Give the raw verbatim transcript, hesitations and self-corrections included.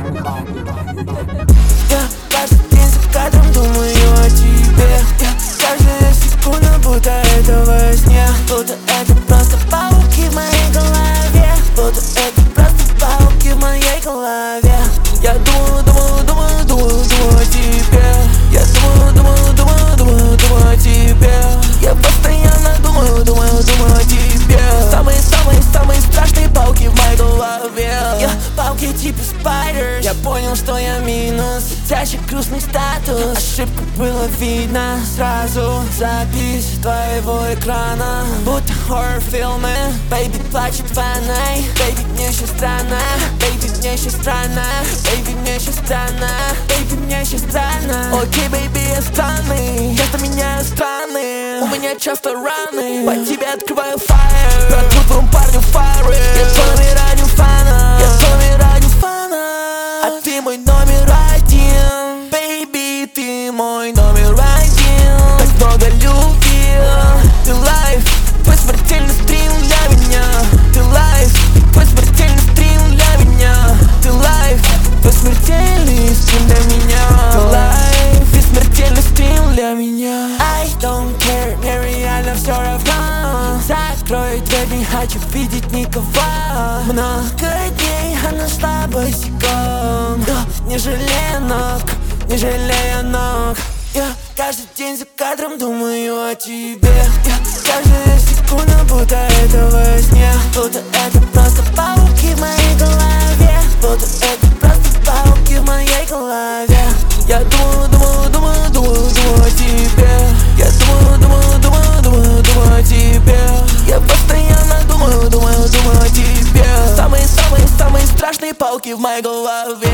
Я каждый день за кадром думаю о тебе. Я каждая секунда, будто это во сне. Будто это просто пауки в моей голове. Будто это просто пауки в моей голове. Я думаю, думаю, думаю, думаю, думаю о тебе. Я думаю, думаю, думаю, думаю, думаю о тебе. Я постоянно думаю, думаю, думаю о тебе. Самые-самые-самые страшные пауки в моей голове. Я пауки типа спайдер. Я понял, что я минус. Сидящий грустный статус. Ошибку было видно сразу. Запись твоего экрана, будто хоррор-фильмы. Бэйби плачет ванной. Бэйби, мне еще странно. Бэйби, мне еще странно. Бэйби, мне еще странно. Бэйби, мне еще странно. Окей, бэйби, я странный. Часто меняю страны. У меня часто раны. По тебе открываю фаер. Протру твоему парню фары. Я твой ради фана. Я твой ради фана. А ты мой номер один. Бэйби, ты мой номер один. Так много любви. Ты лайф, твой смертельный стрим для меня. Ты лайф, твой смертельный стрим для меня. Ты лайф, твой смертельный стрим для меня. Ты лайф и смертельный стрим для меня. I don't care, мне реально все равно. Закрой дверь, не хочу видеть никого. Много дней, а нашла босиком. Не жалея ног, не жалея ног. Я каждый день за кадром думаю о тебе. Я каждая секунда, будто это во сне. Будто это просто пауки в моей голове. Будто это просто пауки в моей голове. Я думаю, думаю, думаю, думаю, думаю о тебе. Я думаю, думаю, думаю, думаю, думаю о тебе. Я постоянно думаю, думаю, думаю о тебе. Самые-самые-самые страшные пауки в моей голове.